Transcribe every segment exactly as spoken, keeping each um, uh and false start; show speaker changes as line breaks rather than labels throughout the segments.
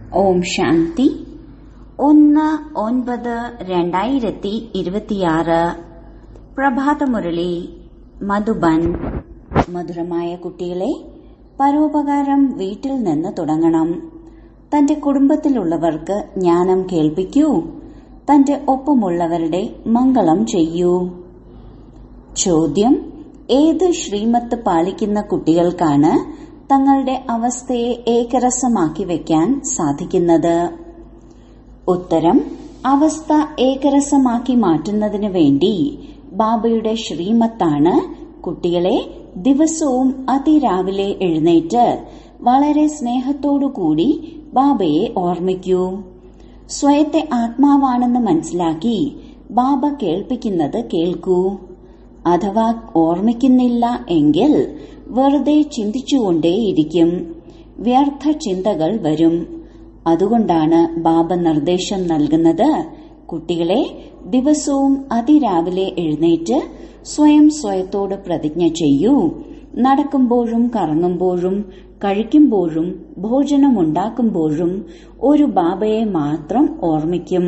ഓം ശാന്തി. ഒന്ന് ഒൻപത് രണ്ടായിരത്തി ഇരുപത്തിയാറ്. പ്രഭാതമുരളി മധുബൻ. മധുരമായ കുട്ടികളെ, പരോപകാരം വീട്ടിൽ നിന്ന് തുടങ്ങണം. തന്റെ കുടുംബത്തിലുള്ളവർക്ക് ജ്ഞാനം കേൾപ്പിക്കൂ. തന്റെ ഒപ്പമുള്ളവരുടെ മംഗളം ചെയ്യൂ. ചോദ്യം: ഏത് ശ്രീമത്ത് പാലിക്കുന്ന കുട്ടികൾക്കാണ് തങ്ങളുടെ അവസ്ഥയെ ഏകരസമാക്കി വയ്ക്കാൻ സാധിക്കുന്നത്? ഉത്തരം: അവസ്ഥ ഏകരസമാക്കി മാറ്റുന്നതിനു വേണ്ടി ബാബയുടെ ശ്രീമത്താണ് കുട്ടികളെ ദിവസവും അതിരാവിലെ എഴുന്നേറ്റ് വളരെ സ്നേഹത്തോടുകൂടി ബാബയെ ഓർമ്മിക്കൂ. സ്വയത്തെ ആത്മാവാണെന്ന് മനസ്സിലാക്കി ബാബ കേൾപ്പിക്കുന്നത് കേൾക്കൂ. അഥവാ ഓർമ്മിക്കുന്നില്ല എങ്കിൽ വെറുതെ ചിന്തിച്ചുകൊണ്ടേയിരിക്കും. വ്യർത്ഥ ചിന്തകൾ വരും. അതുകൊണ്ടാണ് ബാബ നിർദ്ദേശം നൽകുന്നത്: കുട്ടികളെ ദിവസവും അതിരാവിലെ എഴുന്നേറ്റ് സ്വയം സ്വയത്തോട് പ്രതിജ്ഞ ചെയ്യൂ. നടക്കുമ്പോഴും കറങ്ങുമ്പോഴും കഴിക്കുമ്പോഴും ഭോജനമുണ്ടാക്കുമ്പോഴും ഒരു ബാബയെ മാത്രം ഓർമ്മിക്കും.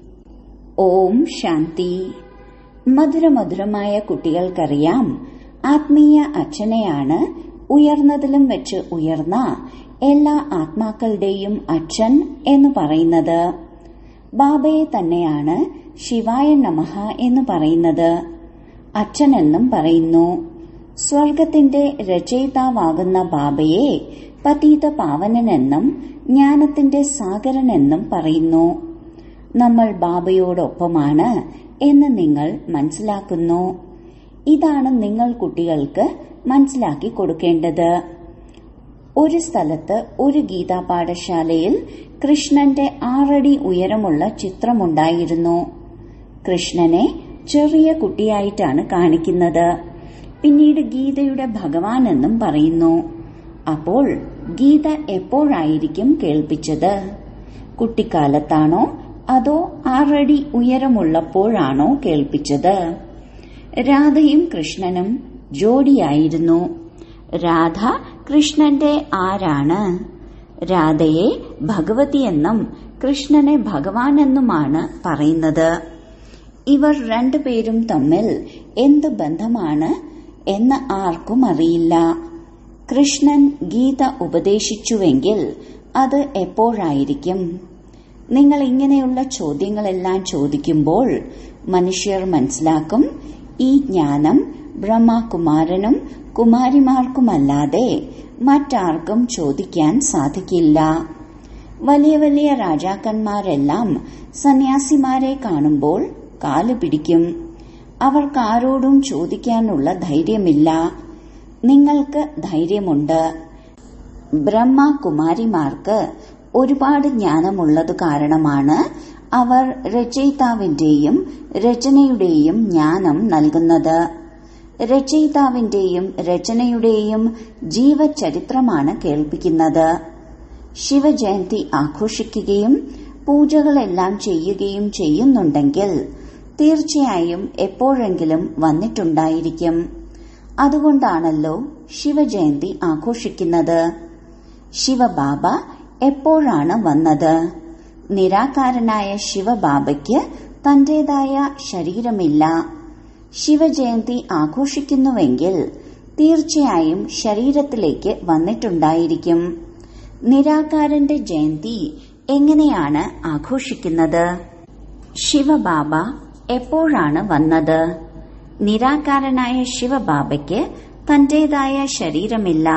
ഓം ശാന്തി. മധുരമധുരമായ കുട്ടികൾക്കറിയാം, ആത്മീയ അച്ഛനെയാണ് ഉയർന്നതിലും വെച്ച് ഉയർന്ന എല്ലാ ആത്മാക്കളുടെയും അച്ഛൻ എന്ന് പറയുന്നത്. ബാബയെ തന്നെയാണ് ശിവായ നമഃ എന്ന് പറയുന്നത്. അച്ഛനെന്നും പറയുന്നു. സ്വർഗത്തിന്റെ രചയിതാവാകുന്ന ബാബയെ പതീത പാവനനെന്നും ജ്ഞാനത്തിന്റെ സാഗരനെന്നും പറയുന്നു. നമ്മൾ ബാബയോടൊപ്പമാണ് എന്ന് നിങ്ങൾ മനസ്സിലാക്കുന്നു. ഇതാണ് നിങ്ങൾ കുട്ടികൾക്ക് മനസ്സിലാക്കി കൊടുക്കേണ്ടത്. ഒരു സ്ഥലത്ത് ഒരു ഗീതാ പാഠശാലയിൽ കൃഷ്ണന്റെ ആറടി ഉയരമുള്ള ചിത്രമുണ്ടായിരുന്നു. കൃഷ്ണനെ ചെറിയ കുട്ടിയായിട്ടാണ് കാണിക്കുന്നത്. പിന്നീട് ഗീതയുടെ ഭഗവാൻ എന്നും പറയുന്നു. അപ്പോൾ ഗീത എപ്പോഴായിരിക്കും കേൾപ്പിച്ചത്? കുട്ടിക്കാലത്താണോ അതോ ആറടി ഉയരമുള്ളപ്പോഴാണോ കേൾപ്പിച്ചത്? രാധയും കൃഷ്ണനും ജോഡിയായിരുന്നു. രാധ കൃഷ്ണന്റെ ആരാണ്. രാധയെ ഭഗവതിയെന്നും കൃഷ്ണനെ ഭഗവാൻ എന്നുമാണ് പറയുന്നത്. ഇവർ രണ്ടുപേരും തമ്മിൽ എന്ത് ബന്ധമാണ് എന്ന് ആർക്കും അറിയില്ല. കൃഷ്ണൻ ഗീത ഉപദേശിച്ചുവെങ്കിൽ അത് എപ്പോഴായിരിക്കും? നിങ്ങൾ ഇങ്ങനെയുള്ള ചോദ്യങ്ങളെല്ലാം ചോദിക്കുമ്പോൾ മനുഷ്യർ മനസ്സിലാക്കും, ഈ ജ്ഞാനം ബ്രഹ്മകുമാരനും കുമാരിമാർക്കുമല്ലാതെ മറ്റാർക്കും ചോദിക്കാൻ സാധിക്കില്ല. വലിയ വലിയ രാജാക്കന്മാരെല്ലാം സന്യാസിമാരെ കാണുമ്പോൾ കാലു പിടിക്കും. അവർക്കാരോടും ചോദിക്കാനുള്ള ധൈര്യമില്ല. നിങ്ങൾക്ക് ധൈര്യമുണ്ട്. ബ്രഹ്മകുമാരിമാർക്ക് ഒരുപാട് ജ്ഞാനമുള്ളത് കാരണമാണ് അവർ രചയിതാവിന്റെയും രചനയുടെയും ജ്ഞാനം നൽകുന്നത്. രചയിതാവിന്റെയും രചനയുടെയും ജീവചരിത്രമാണ് കേൾപ്പിക്കുന്നത്. ശിവജയന്തി ആഘോഷിക്കുകയും പൂജകളെല്ലാം ചെയ്യുകയും ചെയ്യുന്നുണ്ടെങ്കിൽ തീർച്ചയായും എപ്പോഴെങ്കിലും വന്നിട്ടുണ്ടായിരിക്കും. അതുകൊണ്ടാണല്ലോ ശിവജയന്തി ആഘോഷിക്കുന്നത്. ശിവബാബ എപ്പോഴാണ് വന്നത്? നിരാകാരനായ ശിവബാബയ്ക്ക് തന്റേതായ ശരീരമില്ല. ശിവജയന്തി ആഘോഷിക്കുന്നുവെങ്കിൽ തീർച്ചയായും ശരീരത്തിലേക്ക് വന്നിട്ടുണ്ടായിരിക്കും. നിരാകാരന്റെ ജയന്തി എങ്ങനെയാണ് ആഘോഷിക്കുന്നത്? ശിവബാബ എപ്പോഴാണ് വന്നത്? നിരാകാരനായ ശിവബാബയ്ക്ക് തന്റേതായ ശരീരമില്ല.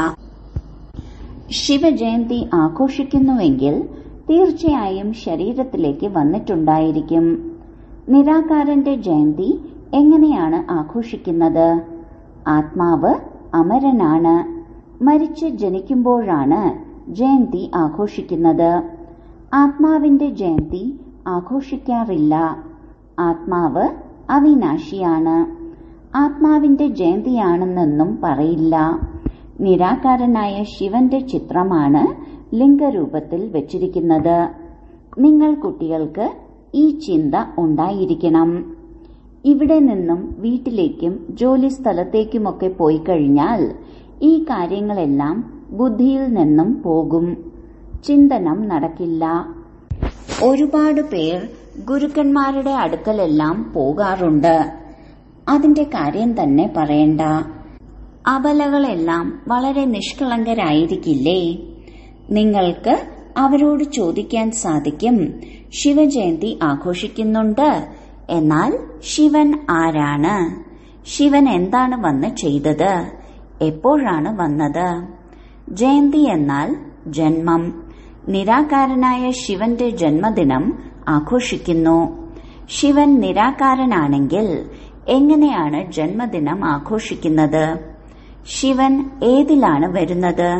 ശിവജയന്തി ആഘോഷിക്കുന്നുവെങ്കിൽ തീർച്ചയായും ശരീരത്തിലേക്ക് വന്നിട്ടുണ്ടായിരിക്കും. നിരാകാരന്റെ ജയന്തി എങ്ങനെയാണ് ആഘോഷിക്കുന്നത്? ആത്മാവ് അമരനാണ്. മരിച്ച് ജനിക്കുമ്പോഴാണ് ജയന്തി ആഘോഷിക്കുന്നത്. ആത്മാവിന്റെ ജയന്തി ആഘോഷിക്കാറില്ല. ആത്മാവ് അവിനാശിയാണ്. ആത്മാവിന്റെ ജയന്തിയാണെന്നൊന്നും പറയില്ല. നിരാകാരനായ ശിവന്റെ ചിത്രമാണ് ലിംഗരൂപത്തിൽ വെച്ചിരിക്കുന്നത്. നിങ്ങൾ കുട്ടികൾക്ക് ഈ ചിന്ത ഉണ്ടായിരിക്കണം. ഇവിടെ നിന്നും വീട്ടിലേക്കും ജോലി സ്ഥലത്തേക്കുമൊക്കെ പോയി കഴിഞ്ഞാൽ ഈ കാര്യങ്ങളെല്ലാം ബുദ്ധിയിൽ നിന്നും പോകും. ചിന്തനം നടക്കില്ല. ഒരുപാട് പേർ ഗുരുക്കന്മാരുടെ അടുക്കലെല്ലാം പോകാറുണ്ട്. അതിന്റെ കാര്യം തന്നെ പറയണ്ട. അബലകളെല്ലാം വളരെ നിഷ്കളങ്കരായിരിക്കില്ലേ? നിങ്ങൾക്ക് അവരോട് ചോദിക്കാൻ സാധിക്കും, ശിവജയന്തി ആഘോഷിക്കുന്നുണ്ട്, എന്നാൽ ശിവൻ ആരാണ്? ശിവൻ എന്താണ് വന്ന് ചെയ്തത്? എപ്പോഴാണ് വന്നത്? ജയന്തി എന്നാൽ ജന്മം. നിരാകാരനായ ശിവന്റെ ജന്മദിനം ആഘോഷിക്കുന്നു. ശിവൻ നിരാകാരനാണെങ്കിൽ എങ്ങനെയാണ് ജന്മദിനം ആഘോഷിക്കുന്നത്? ശിവൻ ഏതിലാണ് വരുന്നത്?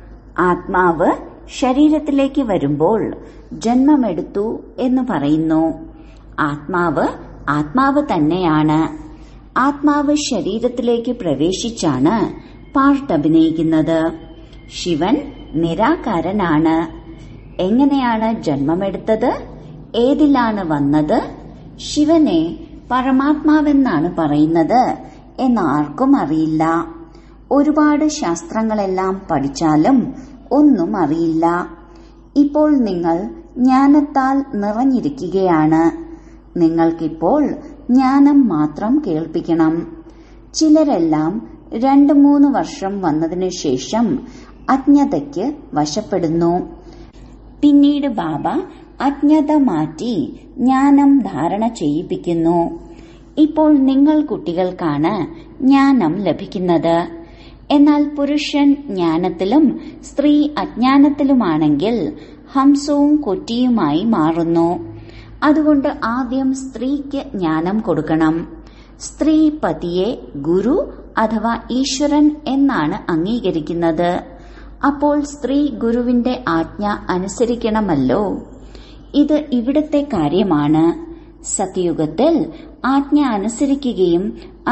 ആത്മാവ് ശരീരത്തിലേക്ക് വരുമ്പോൾ ജന്മമെടുത്തു എന്ന് പറയുന്നു. ആത്മാവ് ആത്മാവ് തന്നെയാണ്. ആത്മാവ് ശരീരത്തിലേക്ക് പ്രവേശിച്ചാണ് പാർട്ട് അഭിനയിക്കുന്നത്. ശിവൻ നിരാകാരനാണ്. എങ്ങനെയാണ് ജന്മമെടുത്തത്? ഏതിലാണ് വന്നത്? ശിവനെ പരമാത്മാവെന്നാണ് പറയുന്നത് എന്ന് ആർക്കും അറിയില്ല. ഒരുപാട് ശാസ്ത്രങ്ങളെല്ലാം പഠിച്ചാലും ഒന്നും അറിയില്ല. ഇപ്പോൾ നിങ്ങൾ ജ്ഞാനത്താൽ നിറഞ്ഞിരിക്കുകയാണ്. നിങ്ങൾക്കിപ്പോൾ ജ്ഞാനം മാത്രം കേൾപ്പിക്കണം. ചിലരെല്ലാം രണ്ടു മൂന്ന് വർഷം വന്നതിനു ശേഷം അജ്ഞതയ്ക്ക് വശപ്പെടുന്നു. പിന്നീട് ബാബ അജ്ഞത മാറ്റി ജ്ഞാനം ധാരണ ചെയ്യിപ്പിക്കുന്നു. ഇപ്പോൾ നിങ്ങൾ കുട്ടികൾക്കാണ് ജ്ഞാനം ലഭിക്കുന്നത്. എന്നാൽ പുരുഷൻ ജ്ഞാനത്തിലും സ്ത്രീ അജ്ഞാനത്തിലുമാണെങ്കിൽ ഹംസവും കൊറ്റിയുമായി മാറുന്നു. അതുകൊണ്ട് ആദ്യം സ്ത്രീക്ക് ജ്ഞാനം കൊടുക്കണം. സ്ത്രീ പതിയെ ഗുരു അഥവാ ഈശ്വരൻ എന്നാണ് അംഗീകരിക്കുന്നത്. അപ്പോൾ സ്ത്രീ ഗുരുവിന്റെ ആജ്ഞ അനുസരിക്കണമല്ലോ. ഇത് ഇവിടത്തെ കാര്യമാണ്. സത്യയുഗത്തിൽ ആജ്ഞ അനുസരിക്കുകയും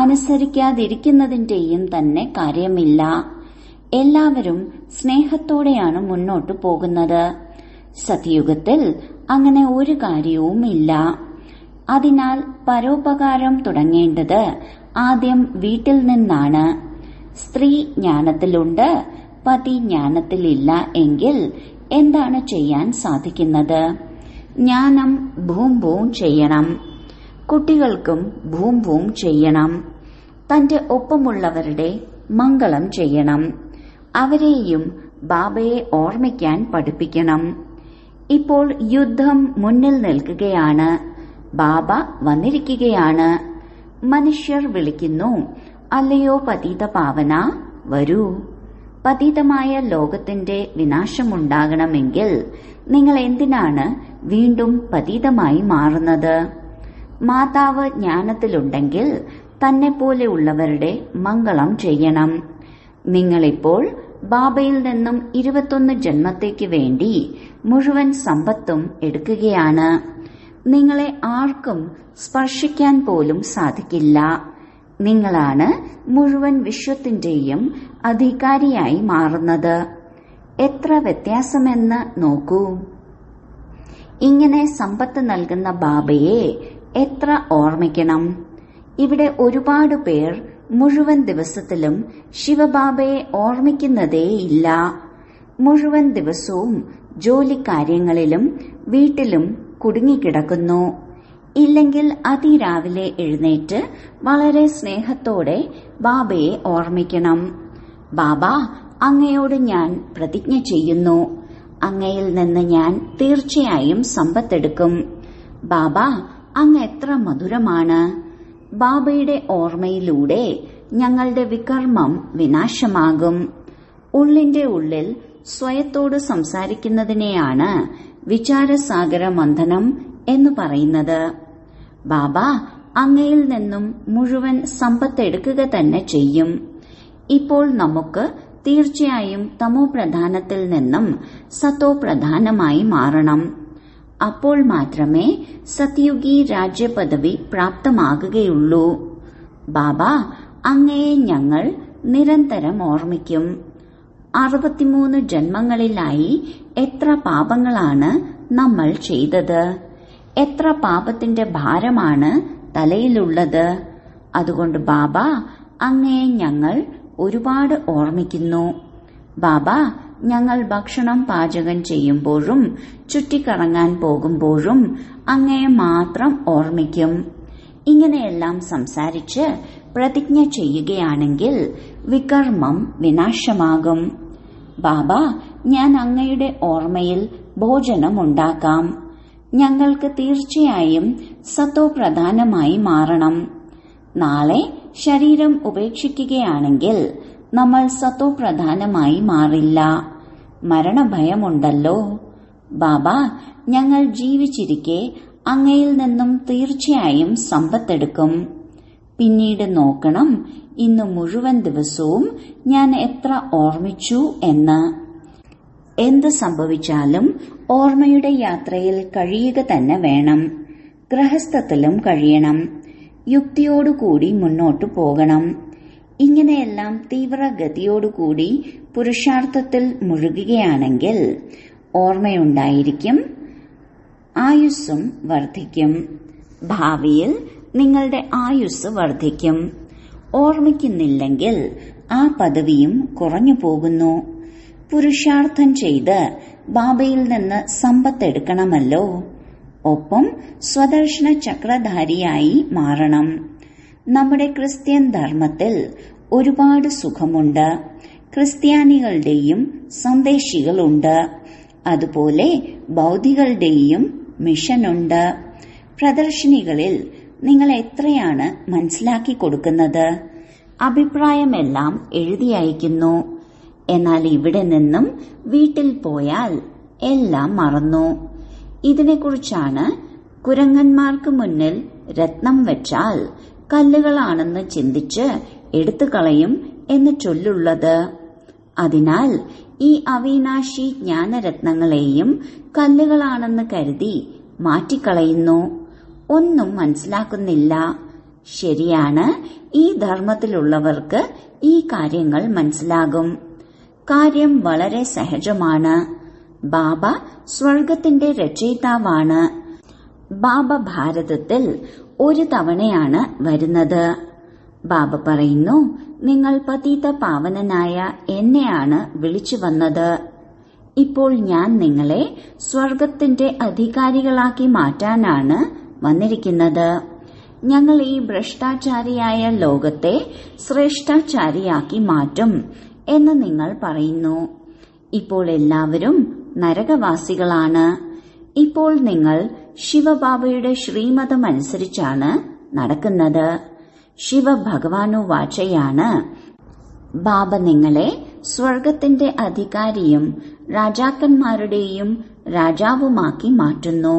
അനുസരിക്കാതിരിക്കുന്നതിന്റെയും തന്നെ കാര്യമില്ല. എല്ലാവരും സ്നേഹത്തോടെയാണ് മുന്നോട്ടു പോകുന്നത്. സത്യയുഗത്തിൽ അങ്ങനെ ഒരു കാര്യവും ഇല്ല. അതിനാൽ പരോപകാരം തുടങ്ങേണ്ടത് ആദ്യം വീട്ടിൽ നിന്നാണ്. സ്ത്രീ ജ്ഞാനത്തിലുണ്ട്, പതി ജ്ഞാനത്തിലില്ല എങ്കിൽ എന്താണ് ചെയ്യാൻ സാധിക്കുന്നത്? ജ്ഞാനം ഭൂം ഭൂം ചെയ്യണം. കുട്ടികൾക്കും ഭൂം ഭൂം ചെയ്യണം. തന്റെ ഒപ്പമുള്ളവരുടെ മംഗളം ചെയ്യണം. അവരെയും ബാബയെ ഓർമ്മിക്കാൻ പഠിപ്പിക്കണം. ഇപ്പോൾ യുദ്ധം മുന്നിൽ നിൽക്കുകയാണ്. ബാബ വന്നിരിക്കുകയാണ്. മനുഷ്യർ വിളിക്കുന്നു, അല്ലയോ പതിത പാവന, വരൂ. പതിതമായ ലോകത്തിന്റെ വിനാശമുണ്ടാകണമെങ്കിൽ നിങ്ങൾ എന്തിനാണ് വീണ്ടും പതിതമായി മാറുന്നത്? മാതാവ് ജ്ഞാനത്തിലുണ്ടെങ്കിൽ തന്നെ പോലെയുള്ളവരുടെ മംഗളം ചെയ്യണം. നിങ്ങളിപ്പോൾ ബാബയിൽ നിന്നും ഇരുപത്തൊന്ന് ജന്മത്തേക്ക് വേണ്ടി മുഴുവൻ സമ്പത്തും എടുക്കുകയാണ്. നിങ്ങളെ ആർക്കും സ്പർശിക്കാൻ പോലും സാധിക്കില്ല. നിങ്ങളാണ് മുഴുവൻ വിശ്വത്തിന്റെയും അധികാരിയായി മാറുന്നത്. എത്ര വ്യത്യാസമെന്ന് നോക്കൂ. ഇങ്ങനെ സമ്പത്ത് നൽകുന്ന ബാബയെ എത്ര ഓർമ്മിക്കണം. ഇവിടെ ഒരുപാട് പേർ മുഴുവൻ ദിവസത്തിലും ശിവബാബയെ ഓർമ്മിക്കുന്നതേയില്ല. മുഴുവൻ ദിവസവും ജോലിക്കാര്യങ്ങളിലും വീട്ടിലും കുടുങ്ങിക്കിടക്കുന്നു. ഇല്ലെങ്കിൽ അതിരാവിലെ എഴുന്നേറ്റ് വളരെ സ്നേഹത്തോടെ ബാബയെ ഓർമ്മിക്കണം. ബാബ, അങ്ങയോട് ഞാൻ പ്രതിജ്ഞ ചെയ്യുന്നു, അങ്ങയിൽ നിന്ന് ഞാൻ തീർച്ചയായും സമ്പത്തെടുക്കും. ബാബ, അങ്ങ് എത്ര മധുരമാണ്. ബാബയുടെ ഓർമ്മയിലൂടെ ഞങ്ങളുടെ വികർമ്മം വിനാശമാകും. ഉള്ളിന്റെ ഉള്ളിൽ സ്വയത്തോട് സംസാരിക്കുന്നതിനെയാണ് വിചാരസാഗര മന്ഥനം എന്ന് പറയുന്നത്. ബാബ അങ്ങയിൽ നിന്നും മുഴുവൻ സമ്പത്തെടുക്കുക തന്നെ ചെയ്യും. ഇപ്പോൾ നമുക്ക് തീർച്ചയായും തമോ പ്രധാനത്തിൽ നിന്നും സത്തോ പ്രധാനമായി മാറണം. അപ്പോൾ മാത്രമേ സത്യുഗി രാജ്യപദവി പ്രാപ്തമാകുകയുള്ളൂ. ബാബ, അങ്ങയെ ഞങ്ങൾ നിരന്തരം ഓർമ്മിക്കും. അറുപത്തിമൂന്ന് ജന്മങ്ങളിലായി എത്ര പാപങ്ങളാണ് നമ്മൾ ചെയ്തത്. എത്ര പാപത്തിന്റെ ഭാരമാണ് തലയിലുള്ളത്. അതുകൊണ്ട് ബാബ, അങ്ങയെ ഞങ്ങൾ ഒരുപാട് ഓർമ്മിക്കുന്നു. ബാബ, ഞങ്ങൾ ഭക്ഷണം പാചകം ചെയ്യുമ്പോഴും ചുറ്റിക്കറങ്ങാൻ പോകുമ്പോഴും അങ്ങയെ മാത്രം ഓർമ്മിക്കും. ഇങ്ങനെയെല്ലാം സംസാരിച്ച് പ്രതിജ്ഞ ചെയ്യുകയാണെങ്കിൽ വികർമ്മം വിനാശമാകും. ബാബ, ഞാൻ അങ്ങയുടെ ഓർമ്മയിൽ ഭോജനമുണ്ടാക്കാം. ഞങ്ങൾക്ക് തീർച്ചയായും സത്തോ പ്രധാനമായി മാറണം. നാളെ ശരീരം ഉപേക്ഷിക്കുകയാണെങ്കിൽ നമ്മൾ സത്തോ പ്രധാനമായി മാറില്ല. മരണഭയമുണ്ടല്ലോ. ബാബ, ഞങ്ങൾ ജീവിച്ചിരിക്കെ അങ്ങയിൽ നിന്നും തീർച്ചയായും സമ്പത്തെടുക്കും. പിന്നീട് നോക്കണം ഇന്ന് മുഴുവൻ ദിവസവും ഞാൻ എത്ര ഓർമ്മിച്ചു എന്ന്. എന്ത് സംഭവിച്ചാലും ഓർമ്മയുടെ യാത്രയിൽ കഴിയുക തന്നെ വേണം. ഗൃഹസ്ഥത്തിലും കഴിയണം. യുക്തിയോടുകൂടി മുന്നോട്ടു പോകണം. ഇങ്ങനെയെല്ലാം തീവ്രഗതിയോടുകൂടി പുരുഷാർത്ഥത്തിൽ മുഴുകുകയാണെങ്കിൽ ഓർമ്മയുണ്ടായിരിക്കും, ആയുസ്സും വർദ്ധിക്കും. ഭാവിയിൽ നിങ്ങളുടെ ആയുസ് വർദ്ധിക്കും. ഓർമ്മിക്കുന്നില്ലെങ്കിൽ ആ പദവിയും കുറഞ്ഞു പോകുന്നു. പുരുഷാർത്ഥം ചെയ്ത് ബാബയിൽ നിന്ന് സമ്പത്തെടുക്കണമല്ലോ. ഒപ്പം സ്വദർശന ചക്രധാരിയായി മാറണം. നമ്മുടെ ക്രിസ്ത്യൻ ധർമ്മത്തിൽ ഒരുപാട് സുഖമുണ്ട്. ക്രിസ്ത്യാനികളുടെയും സന്ദേശികളുണ്ട്. അതുപോലെ ബൗദ്ധികളുടെയും മിഷനുണ്ട്. പ്രദർശനികളിൽ നിങ്ങൾ എത്രയാണ് മനസ്സിലാക്കി കൊടുക്കുന്നത്? അഭിപ്രായമെല്ലാം എഴുതി അയക്കുന്നു. എന്നാൽ ഇവിടെ നിന്നും വീട്ടിൽ പോയാൽ എല്ലാം മറന്നു. ഇതിനെക്കുറിച്ചാണ് കുരങ്ങന്മാർക്ക് മുന്നിൽ രത്നം വെച്ചാൽ കല്ലുകളാണെന്ന് ചിന്തിച്ച് എടുത്തു കളയും എന്ന് ചൊല്ലുള്ളത്. അതിനാൽ ഈ അവിനാശി ജ്ഞാനരത്നങ്ങളെയും കല്ലുകളാണെന്ന് കരുതി മാറ്റിക്കളയുന്നു. ഒന്നും മനസ്സിലാക്കുന്നില്ല. ശരിയാണ്, ഈ ധർമ്മത്തിലുള്ളവർക്ക് ഈ കാര്യങ്ങൾ മനസ്സിലാകും. കാര്യം വളരെ സഹജമാണ്. ബാബ സ്വർഗത്തിന്റെ രചയിതാവാണ്. ബാബ ഭാരതത്തിൽ ഒരു തവണയാണ് വരുന്നത്. ബാബ പറയുന്നു, നിങ്ങൾ പതിത പാവനനായ എന്നെയാണ് വിളിച്ചു വന്നത്. ഇപ്പോൾ ഞാൻ നിങ്ങളെ സ്വർഗത്തിന്റെ അധികാരികളാക്കി മാറ്റാനാണ് വന്നിരിക്കുന്നത്. ഞങ്ങൾ ഈ ഭ്രഷ്ടാചാരിയായ ലോകത്തെ ശ്രേഷ്ഠാചാരിയാക്കി മാറ്റും എന്ന് നിങ്ങൾ പറയുന്നു. ഇപ്പോൾ എല്ലാവരും നരകവാസികളാണ്. ഇപ്പോൾ നിങ്ങൾ ശിവബാബയുടെ ശ്രീമതം അനുസരിച്ചാണ് നടക്കുന്നത്. ശിവഭഗവാനു വാചയാണ്, ബാബ നിങ്ങളെ സ്വർഗത്തിന്റെ അധികാരിയും രാജാക്കന്മാരുടെയും രാജാവുമാക്കി മാറ്റുന്നു.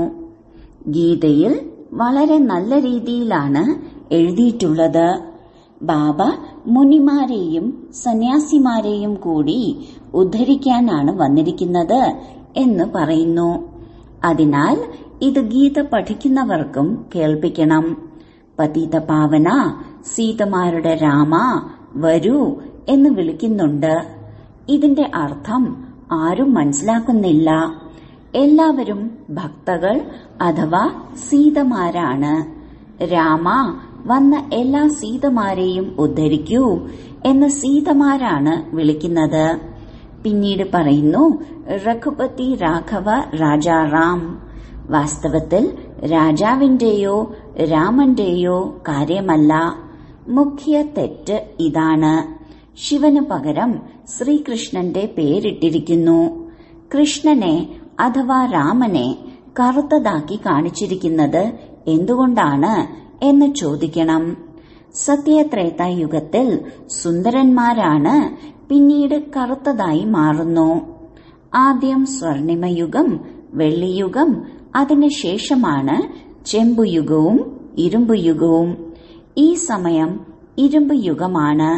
ഗീതയിൽ വളരെ നല്ല രീതിയിലാണ് എഴുതിയിട്ടുള്ളത്. ബാബ മുനിമാരെയും സന്യാസിമാരെയും കൂടി ഉദ്ധരിക്കാനാണ് വന്നിരിക്കുന്നത് എന്ന് പറയുന്നു. അതിനാൽ ഇത് ഗീത പഠിക്കുന്നവർക്കും കേൾപ്പിക്കണം. പതിത പാവന, സീതമാരുടെ രാമ, വരൂ എന്ന് വിളിക്കുന്നുണ്ട്. ഇതിന്റെ അർത്ഥം ആരും മനസ്സിലാക്കുന്നില്ല. എല്ലാവരും ഭക്തകൾ അഥവാ സീതമാരാണ്. രാമ, വന്ന എല്ലാ സീതമാരെയും ഉദ്ധരിക്കൂ എന്ന് സീതമാരാണ് വിളിക്കുന്നത്. പിന്നീട് പറയുന്നു, രഘുപതി രാഘവ രാജാറാം. വാസ്തവത്തിൽ രാജാവിന്റെയോ രാമന്റെയോ കാര്യമല്ല. മുഖ്യ തെറ്റ് ഇതാണ്. ശിവന് പകരം ശ്രീകൃഷ്ണന്റെ പേരിട്ടിരിക്കുന്നു. കൃഷ്ണനെ അഥവാ രാമനെ കറുത്തതാക്കി കാണിച്ചിരിക്കുന്നത് എന്തുകൊണ്ടാണ് എന്ന് ചോദിക്കണം. സത്യത്രേതായുഗത്തിൽ സുന്ദരന്മാരാണ് പിന്നീട് കറുത്തതായി മാറുന്നു. ആദ്യം സ്വർണിമയുഗം, വെള്ളിയുഗം, അതിനുശേഷമാണ് ചെമ്പുയുഗവും ഇരുമ്പുയുഗവും. ഈ സമയം ഇരുമ്പുയുഗമാണ്.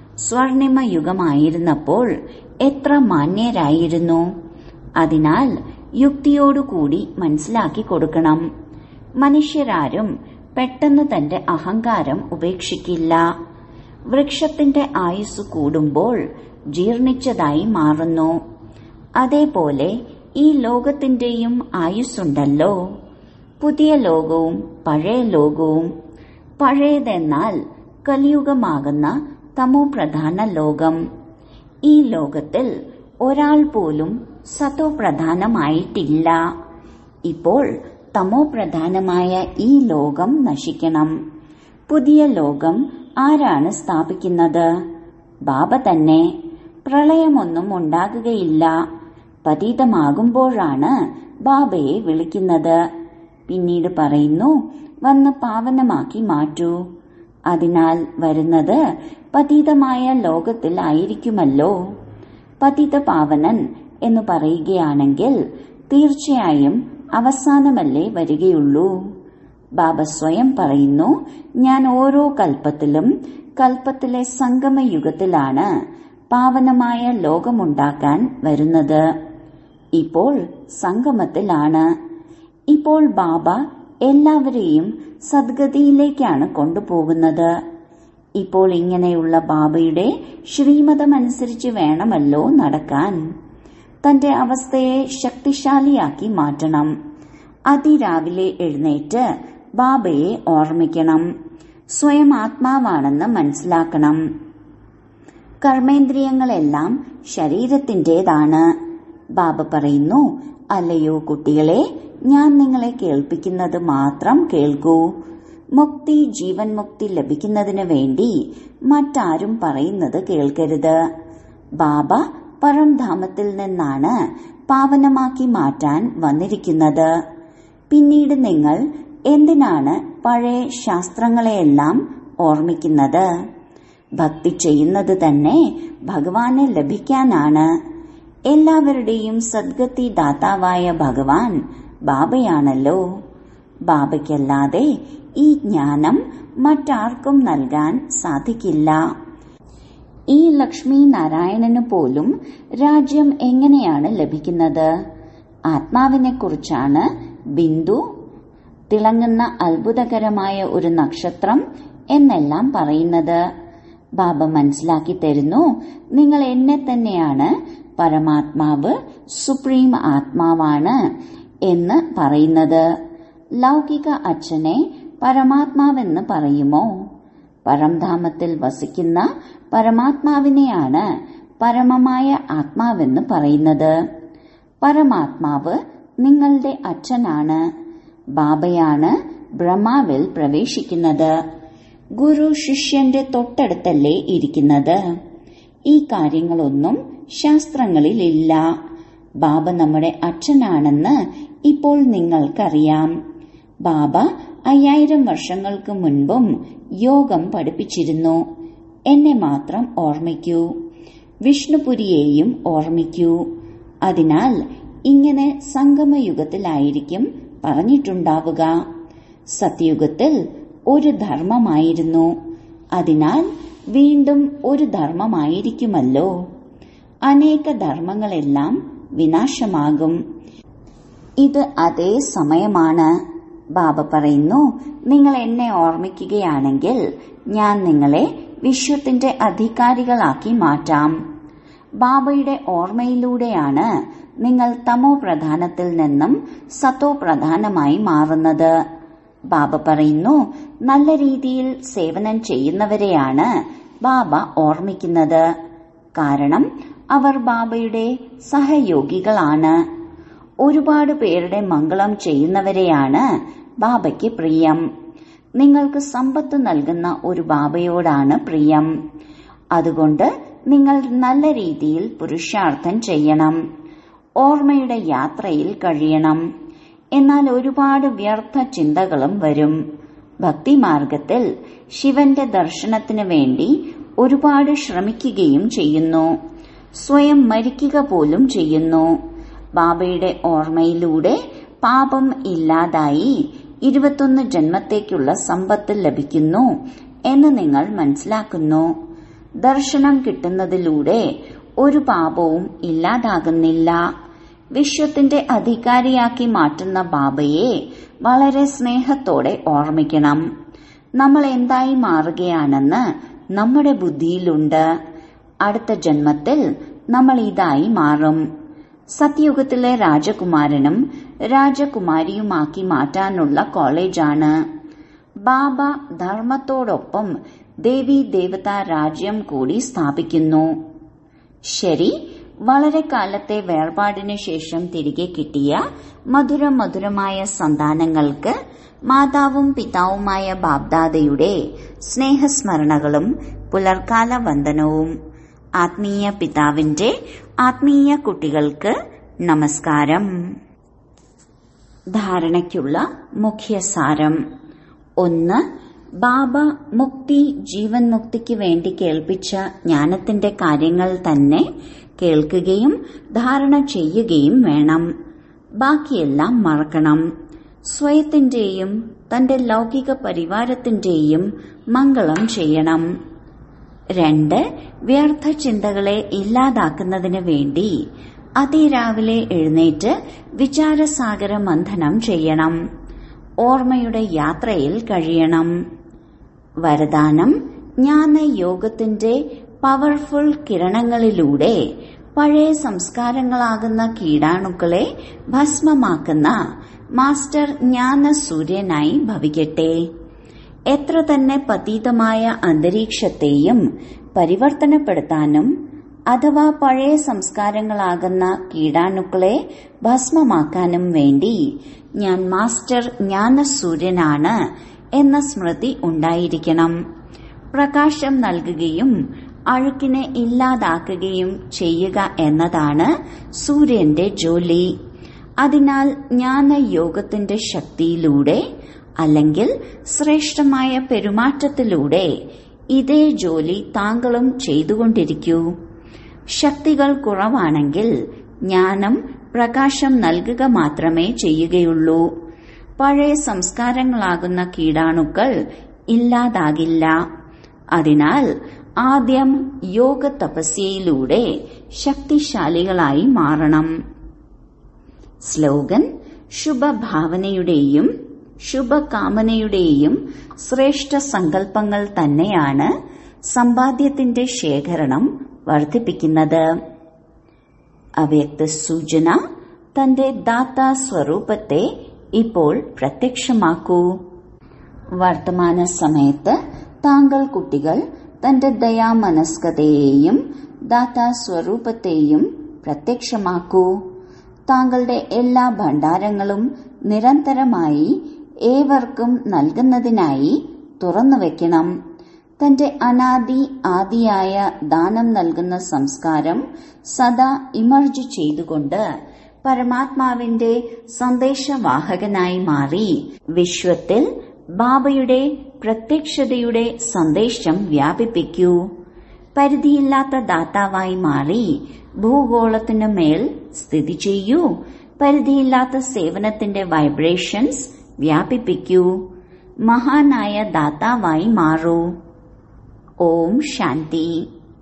സ്വർണിമയുഗമായിരുന്നപ്പോൾ എത്ര മാന്യരായിരുന്നു. അതിനാൽ യുക്തിയോടുകൂടി മനസ്സിലാക്കി കൊടുക്കണം. മനുഷ്യരാരും പെട്ടെന്ന് തന്റെ അഹങ്കാരം ഉപേക്ഷിക്കില്ല. വൃക്ഷത്തിന്റെ ആയുസ് കൂടുമ്പോൾ ജീർണിച്ചതായി മാറുന്നു. അതേപോലെ ഈ ലോകത്തിന്റെയും ആയുസ്സുണ്ടല്ലോ. പുതിയ ലോകവും പഴയ ലോകവും. പഴയതെന്നാൽ കലിയുഗമാകുന്ന തമോപ്രധാന ലോകം. ഈ ലോകത്തിൽ ഒരാൾ പോലും സതോ പ്രധാനമായിട്ടില്ല. ഇപ്പോൾ തമോ പ്രധാനമായ ഈ ലോകം നശിക്കണം. പുതിയ ലോകം ആരാണ് സ്ഥാപിക്കുന്നത്? ബാബ തന്നെ. പ്രളയമൊന്നും ഉണ്ടാകുകയില്ല. പതീതമാകുമ്പോഴാണ് ബാബയെ വിളിക്കുന്നത്. പിന്നീട് പറയുന്നു, വന്ന് പാവനമാക്കി മാറ്റൂ. അതിനാൽ വരുന്നത് പതീതമായ ലോകത്തിൽ ആയിരിക്കുമല്ലോ. പതിത പാവനൻ എന്ന് പറയുകയാണെങ്കിൽ തീർച്ചയായും അവസാനമല്ലേ വരികയുള്ളൂ. ബാബ സ്വയം പറയുന്നു, ഞാൻ ഓരോ കൽപ്പത്തിലും കൽപ്പത്തിലെ സംഗമയുഗത്തിലാണ് പാവനമായ ലോകമുണ്ടാക്കാൻ വരുന്നത്. ഇപ്പോൾ സംഗമത്തിലാണ്. ഇപ്പോൾ ബാബ എല്ലാവരെയും സദ്ഗതിയിലേക്കാണ് കൊണ്ടുപോകുന്നത്. ഇപ്പോൾ ഇങ്ങനെയുള്ള ബാബയുടെ ശ്രീമതമനുസരിച്ച് വേണമല്ലോ നടക്കാൻ. തന്റെ അവസ്ഥയെ ശക്തിശാലിയാക്കി മാറ്റണം. അതിരാവിലെ എഴുന്നേറ്റ് ബാബയെ ഓർമ്മിക്കണം. സ്വയം ആത്മാവാണെന്ന് മനസ്സിലാക്കണം. കർമ്മേന്ദ്രിയങ്ങളെല്ലാം ശരീരത്തിന്റേതാണ്. ബാബ പറയുന്നു, അല്ലയോ കുട്ടികളെ, ഞാൻ നിങ്ങളെ കേൾപ്പിക്കുന്നത് മാത്രം കേൾക്കൂ. മുക്തി, ജീവൻ മുക്തി ലഭിക്കുന്നതിന് വേണ്ടി മറ്റാരും പറയുന്നത് കേൾക്കരുത്. ബാബ പരംധാമത്തിൽ നിന്നാണ് പാവനമാക്കി മാറ്റാൻ വന്നിരിക്കുന്നത്. പിന്നീട് നിങ്ങൾ എന്തിനാണ് പഴയ ശാസ്ത്രങ്ങളെയെല്ലാം ഓർമ്മിക്കുന്നത്? ഭക്തി ചെയ്യുന്നത് തന്നെ ഭഗവാനെ ലഭിക്കാനാണ്. എല്ലാവരുടെയും സദ്ഗതി ദാതാവായ ഭഗവാൻ ബാബയാണല്ലോ. ബാബയ്ക്കല്ലാതെ ഈ ജ്ഞാനം മറ്റാർക്കും നൽകാൻ സാധിക്കില്ല. ഈ ലക്ഷ്മി നാരായണന് പോലും രാജ്യം എങ്ങനെയാണ് ലഭിക്കുന്നത്? ആത്മാവിനെക്കുറിച്ചാണ് ബിന്ദു, തിളങ്ങുന്ന അത്ഭുതകരമായ ഒരു നക്ഷത്രം എന്നെല്ലാം പറയുന്നത്. ബാബ മനസ്സിലാക്കി തരുന്നു, നിങ്ങൾ എന്നെ തന്നെയാണ് പരമാത്മാവ്, സുപ്രീം ആത്മാവാണ് എന്ന് പറയുന്നത്. ലൗകിക അച്ഛനെ പരമാത്മാവെന്ന് പറയുമോ? പരംധാമത്തിൽ വസിക്കുന്ന പരമാത്മാവിനെയാണ് പരമമായ ആത്മാവെന്ന് പറയുന്നത്. പരമാത്മാവ് നിങ്ങളുടെ അച്ഛനാണ്. ബാബയാണ് ബ്രഹ്മാവിൽ പ്രവേശിക്കുന്നത്. ഗുരു ശിഷ്യന്റെ തൊട്ടടുത്തല്ലേ ഇരിക്കുന്നത്? ഈ കാര്യങ്ങളൊന്നും ശാസ്ത്രങ്ങളിലില്ല. ബാബ നമ്മുടെ അച്ഛനാണെന്ന് ഇപ്പോൾ നിങ്ങൾക്കറിയാം. ബാബ അയ്യായിരം വർഷങ്ങൾക്ക് മുൻപും യോഗം പഠിപ്പിച്ചിരുന്നു. എന്നെ മാത്രം ഓർമ്മിക്കൂ, വിഷ്ണുപുരിയെയും ഓർമ്മിക്കൂ. അതിനാൽ ഇങ്ങനെ സംഗമയുഗത്തിലായിരിക്കും പറഞ്ഞിട്ടുണ്ടാവുക. സത്യയുഗത്തിൽ ഒരു ധർമ്മമായിരുന്നു. അതിനാൽ വീണ്ടും ഒരു ധർമ്മമായിരിക്കുമല്ലോ. അനേക ധർമ്മങ്ങളെല്ലാം വിനാശമാകും. ഇത് അതേ സമയമാണ്. ബാബ പറയുന്നു, നിങ്ങൾ എന്നെ ഓർമ്മിക്കുകയാണെങ്കിൽ ഞാൻ നിങ്ങളെ വിശ്വത്തിന്റെ അധികാരികളാക്കി മാറ്റാം. ബാബയുടെ ഓർമ്മയിലൂടെയാണ് നിങ്ങൾ തമോ പ്രധാനത്തിൽ നിന്നും സത്തോ പ്രധാനമായി മാറുന്നത്. ബാബ പറയുന്നു, നല്ല രീതിയിൽ സേവനം ചെയ്യുന്നവരെയാണ് ബാബ ഓർമ്മിക്കുന്നത്. കാരണം അവർ ബാബയുടെ സഹയോഗികളാണ്. ഒരുപാട് പേരുടെ മംഗളം ചെയ്യുന്നവരെയാണ് ബാബയ്ക്ക് പ്രിയം. നിങ്ങൾക്ക് സമ്പത്ത് നൽകുന്ന ഒരു ബാബയോടാണ് പ്രിയം. അതുകൊണ്ട് നിങ്ങൾ നല്ല രീതിയിൽ പുരുഷാർത്ഥം ചെയ്യണം. ഓർമ്മയുടെ യാത്രയിൽ കഴിയണം. എന്നാൽ ഒരുപാട് വ്യർത്ഥ ചിന്തകളും വരും. ഭക്തിമാർഗത്തിൽ ശിവന്റെ ദർശനത്തിന് വേണ്ടി ഒരുപാട് ശ്രമിക്കുകയും ചെയ്യുന്നു. സ്വയം മരിക്കുക പോലും ചെയ്യുന്നു. ബാബയുടെ ഓർമ്മയിലൂടെ പാപം ഇല്ലാതായി ഇരുപത്തൊന്ന് ജന്മത്തേക്കുള്ള സമ്പത്ത് ലഭിക്കുന്നു എന്ന് നിങ്ങൾ മനസ്സിലാക്കുന്നു. ദർശനം കിട്ടുന്നതിലൂടെ ഒരു പാപവും ഇല്ലാതാകുന്നില്ല. വിശ്വത്തിന്റെ അധികാരിയാക്കി മാറ്റുന്ന ബാബയെ വളരെ സ്നേഹത്തോടെ ഓർമ്മിക്കണം. നമ്മൾ എന്തായി മാറുകയാണെന്ന് നമ്മുടെ ബുദ്ധിയിലുണ്ട്. അടുത്ത ജന്മത്തിൽ നമ്മൾ ഇതായി മാറും. സത്യയുഗത്തിലെ രാജകുമാരനും രാജകുമാരിയുമാക്കി മാറ്റാനുള്ള കോളേജാണ്. ബാബ ധർമ്മത്തോടൊപ്പം ദേവീ ദേവതാ രാജ്യം കൂടി സ്ഥാപിക്കുന്നു. ശരി, വളരെ കാലത്തെ വേർപാടിനു ശേഷം തിരികെ കിട്ടിയ മധുര മധുരമായ സന്താനങ്ങൾക്ക് മാതാവും പിതാവുമായ ബാബ്ദാദയുടെ സ്നേഹസ്മരണകളും പുലർക്കാല വന്ദനവും. ആത്മീയ പിതാവിന്റെ ആത്മീയ കുട്ടികൾക്ക് നമസ്കാരം. ധാരണയ്ക്കുള്ള മുഖ്യസാരം. ഒന്ന്, ബാബ മുക്തി ജീവൻ മുക്തിക്ക് വേണ്ടി കേൾപ്പിച്ച ജ്ഞാനത്തിന്റെ കാര്യങ്ങൾ തന്നെ കേൾക്കുകയും ധാരണ ചെയ്യുകയും വേണം. ബാക്കിയെല്ലാം മറക്കണം. സ്വയത്തിന്റെയും തന്റെ ലൗകിക പരിവാരത്തിന്റെയും മംഗളം ചെയ്യണം. രണ്ട്, വ്യർത്ഥ ചിന്തകളെ ഇല്ലാതാക്കുന്നതിന് വേണ്ടി അതിരാവിലെ എഴുന്നേറ്റ് വിചാരസാഗര മന്ഥനം ചെയ്യണം. ഓർമ്മയുടെ യാത്രയിൽ കഴിയണം. വരദാനം: ജ്ഞാനയോഗത്തിന്റെ പവർഫുൾ കിരണങ്ങളിലൂടെ പഴയ സംസ്കാരങ്ങളാകുന്ന കീടാണുക്കളെ ഭസ്മമാക്കുന്ന മാസ്റ്റർ ജ്ഞാന സൂര്യനായി ഭവിക്കട്ടെ. എത്ര തന്നെ പതീതമായ അന്തരീക്ഷത്തെയും പരിവർത്തനപ്പെടുത്താനും അഥവാ പഴയ സംസ്കാരങ്ങളാകുന്ന കീടാണുക്കളെ ഭസ്മമാക്കാനും വേണ്ടി ഞാൻ മാസ്റ്റർ ജ്ഞാനസൂര്യനാണ് എന്ന സ്മൃതി ഉണ്ടായിരിക്കണം. പ്രകാശം നൽകുകയും അഴുക്കിനെ ഇല്ലാതാക്കുകയും ചെയ്യുക എന്നതാണ് സൂര്യന്റെ ജോലി. അതിനാൽ ജ്ഞാനയോഗത്തിന്റെ ശക്തിയിലൂടെ അല്ലെങ്കിൽ ശ്രേഷ്ഠമായ പെരുമാറ്റത്തിലൂടെ ഇതേ ജോലി താങ്കളും ചെയ്തുകൊണ്ടിരിക്കൂ. ശക്തികൾ കുറവാണെങ്കിൽ ജ്ഞാനം പ്രകാശം നൽകുക മാത്രമേ ചെയ്യുകയുള്ളൂ. പഴയ സംസ്കാരങ്ങളാകുന്ന കീടാണുക്കൾ ഇല്ലാതാകില്ല. അതിനാൽ ആദ്യം യോഗ തപസ്യയിലൂടെ ശക്തിശാലികളായി മാറണം. സ്ലോഗൻ: ശുഭഭാവനയുടെയും ശുഭകാമനയുടെയും ശ്രേഷ്ഠ സങ്കല്പങ്ങൾ തന്നെയാണ് സമ്പാദ്യത്തിന്റെ ശേഖരണം വർദ്ധിപ്പിക്കുന്നത്. അവ്യക്ത സൂചന: തന്റെ ദാതാ സ്വരൂപത്തെ ഇപ്പോൾ പ്രത്യക്ഷമാക്കൂ. വർത്തമാന സമയത്ത് താങ്കൾ കുട്ടികൾ തന്റെ ദയാമനസ്കതയെയും ദാതാ സ്വരൂപത്തെയും പ്രത്യക്ഷമാക്കൂ. താങ്കളുടെ എല്ലാ ഭണ്ഡാരങ്ങളും നിരന്തരമായി ഏവർക്കും നൽകുന്നതിനായി തുറന്നുവെക്കണം. തന്റെ അനാദി ആദിയായ ദാനം നൽകുന്ന സംസ്കാരം സദാ ഇമർജ് ചെയ്തുകൊണ്ട് പരമാത്മാവിന്റെ സന്ദേശവാഹകനായി മാറി വിശ്വത്തിൽ ബാബയുടെ പ്രത്യക്ഷതയുടെ സന്ദേശം വ്യാപിപ്പിക്കൂ. പരിധിയില്ലാത്ത ദാതാവായി മാറി ഭൂഗോളത്തിനു മേൽ സ്ഥിതി ചെയ്യൂ. പരിധിയില്ലാത്ത സേവനത്തിന്റെ വൈബ്രേഷൻസ് വ്യാപിപ്പിക്കൂ. മഹാനായ ദാതാവായി മാറൂ. ഓം ശാന്തി.